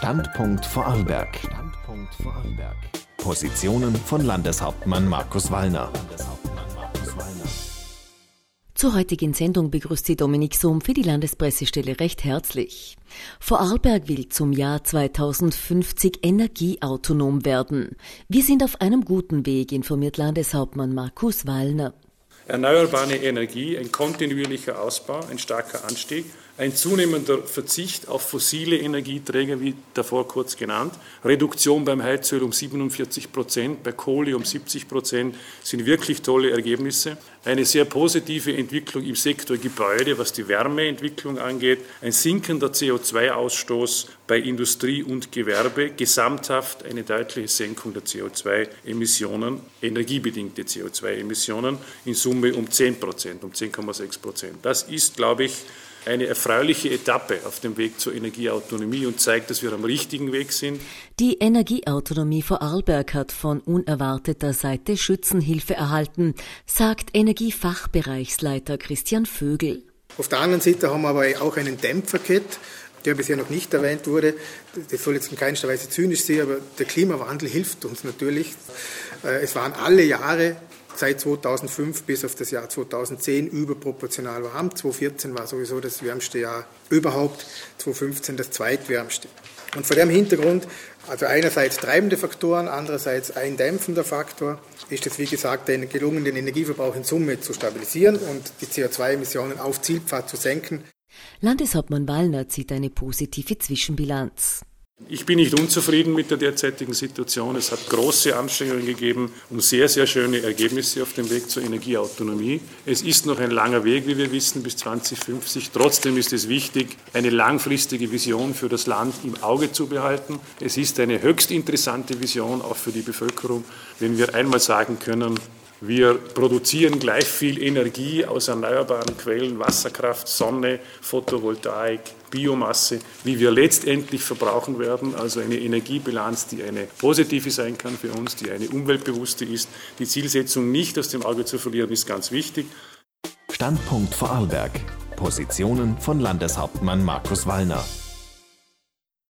Standpunkt Vorarlberg. Positionen von Landeshauptmann Markus Wallner. Zur heutigen Sendung begrüßt Sie Dominik Sohm für die Landespressestelle recht herzlich. Vorarlberg will zum Jahr 2050 energieautonom werden. Wir sind auf einem guten Weg, informiert Landeshauptmann Markus Wallner. Erneuerbare Energie, ein kontinuierlicher Ausbau, ein starker Anstieg, ein zunehmender Verzicht auf fossile Energieträger, wie davor kurz genannt, Reduktion beim Heizöl um 47%, bei Kohle um 70% sind wirklich tolle Ergebnisse. Eine sehr positive Entwicklung im Sektor Gebäude, was die Wärmeentwicklung angeht, ein sinkender CO2-Ausstoß bei Industrie und Gewerbe, gesamthaft eine deutliche Senkung der CO2-Emissionen, energiebedingte CO2-Emissionen, in Summe um 10%, um 10,6%. Das ist, glaube ich, eine erfreuliche Etappe auf dem Weg zur Energieautonomie und zeigt, dass wir am richtigen Weg sind. Die Energieautonomie Vorarlberg hat von unerwarteter Seite Schützenhilfe erhalten, sagt Energiefachbereichsleiter Christian Vögel. Auf der anderen Seite haben wir aber auch einen Dämpferkett, der bisher noch nicht erwähnt wurde. Das soll jetzt in keinster Weise zynisch sein, aber der Klimawandel hilft uns natürlich. Es waren alle Jahre seit 2005 bis auf das Jahr 2010 überproportional warm. 2014 war sowieso das wärmste Jahr überhaupt, 2015 das zweitwärmste. Und vor dem Hintergrund, also einerseits treibende Faktoren, andererseits ein dämpfender Faktor, ist es wie gesagt gelungen, den Energieverbrauch in Summe zu stabilisieren und die CO2-Emissionen auf Zielpfad zu senken. Landeshauptmann Wallner zieht eine positive Zwischenbilanz. Ich bin nicht unzufrieden mit der derzeitigen Situation. Es hat große Anstrengungen gegeben, um sehr, sehr schöne Ergebnisse auf dem Weg zur Energieautonomie. Es ist noch ein langer Weg, wie wir wissen, bis 2050. Trotzdem ist es wichtig, eine langfristige Vision für das Land im Auge zu behalten. Es ist eine höchst interessante Vision, auch für die Bevölkerung, wenn wir einmal sagen können, wir produzieren gleich viel Energie aus erneuerbaren Quellen, Wasserkraft, Sonne, Photovoltaik, Biomasse, wie wir letztendlich verbrauchen werden. Also eine Energiebilanz, die eine positive sein kann für uns, die eine umweltbewusste ist. Die Zielsetzung nicht aus dem Auge zu verlieren, ist ganz wichtig. Standpunkt Vorarlberg. Positionen von Landeshauptmann Markus Wallner.